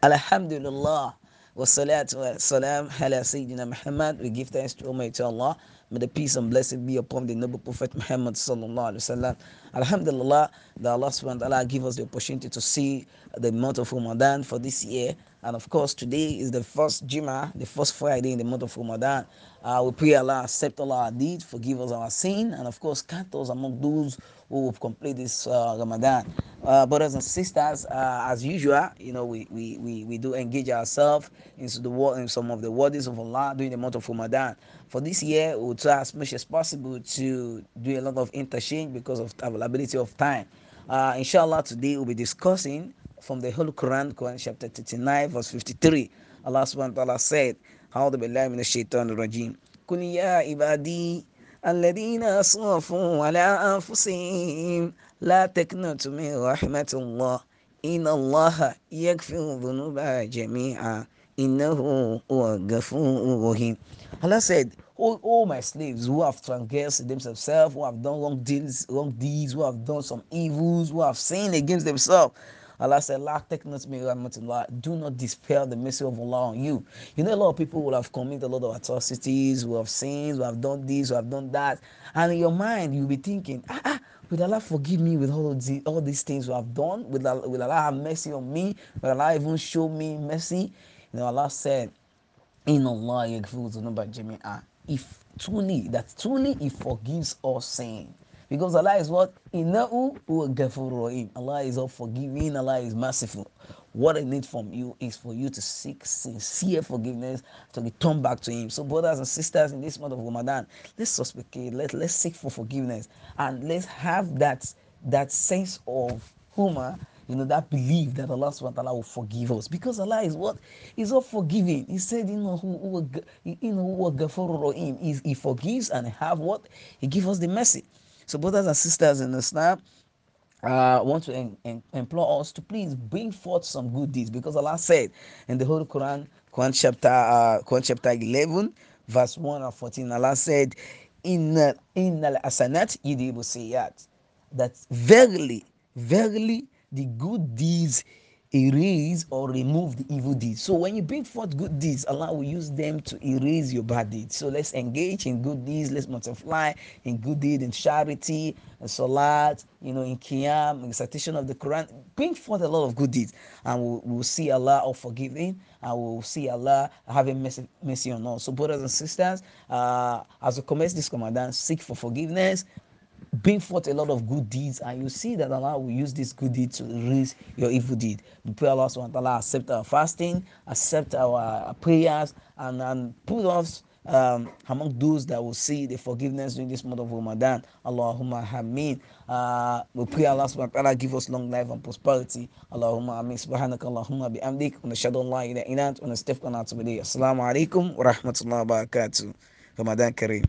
Alhamdulillah. Wassalatu wassalam ala Sayyidina Muhammad. We give thanks to Almighty Allah. May the peace and blessing be upon the noble Prophet Muhammad sallallahu alaihi wasallam. Alhamdulillah, that Allah subhanahu wa ta'ala give us the opportunity to see the month of Ramadan for this year. And of course, today is the first Juma, the first Friday in the month of Ramadan. We pray Allah accept all our deeds, forgive us our sin, and of course, count us among those who will complete this Ramadan. Brothers and sisters, as usual, we do engage ourselves into the word in some of the words of Allah during the month of Ramadan. For this year, we'll try as much as possible to do a lot of interchange because of availability of time. Inshallah, today we'll be discussing from the Holy Quran, Quran chapter 39, verse 53. Allah subhanahu wa ta'ala said, A'udhu billahi minash shaitanir rajim. Qul ya ibadi الذين أسرفوا على أنفسهم لا تقنطوا من رحمة الله إن الله يغفر الذنوب جميعا إنه هو الغفور الرحيم. Allah said, all my slaves who have transgressed themselves, who have done wrong deeds, who have done some evils, who have sinned against themselves. Allah said, La teknot mi rahmatullah. Do not despair the mercy of Allah on you. You know, a lot of people will have committed a lot of atrocities, who have sinned, who have done this, who have done that. And in your mind, you'll be thinking, will Allah forgive me with all these things we have done? Will Allah have mercy on me? Will Allah even show me mercy? You know, Allah said, in Allah if truly He forgives us sin, because Allah is what? Innahu huwa ghafurur rahim. Allah is all forgiving, Allah is merciful. What I need from you is for you to seek sincere forgiveness, to return back to Him. So, brothers and sisters, in this month of Ramadan, let's supplicate, let's seek for forgiveness, and let's have that sense of humor, that belief that Allah subhanahu wa ta'ala will forgive us, because Allah is what? He's all forgiving. He said, He forgives and have what? He gives us the mercy. So, brothers and sisters in Islam, I want to implore us to please bring forth some good deeds, because Allah said in the Holy Quran, Quran chapter 11, verse 1 and 14, Allah said, Innal asanat yudibu sayyat, that verily, the good deeds erase or remove the evil deeds. So when you bring forth good deeds, Allah will use them to erase your bad deeds. So let's engage in good deeds. Let's multiply in good deeds, in charity, in salat, in qiyam, in recitation of the Quran. Bring forth a lot of good deeds, and we'll see Allah all forgiving, and we'll see Allah having mercy on us. So, brothers and sisters, as we commence this Ramadan, seek for forgiveness, bring forth a lot of good deeds, and you see that Allah will use this good deed to erase your evil deed. We pray Allah subhanahu wa ta'ala accept our fasting, accept our prayers, and put us among those that will see the forgiveness during this month of Ramadan. Allahumma hameen. We pray Allah subhanahu wa ta'ala give us long life and prosperity. Allahumma ameen. Subhanaka Allahumma bihamdik. Wa nashhadu an la ilaha illa anta wa nastaghfiruka wa natubu ilayk. Assalamu alaikum wa rahmatullahi wa barakatuh. Ramadan Kareem.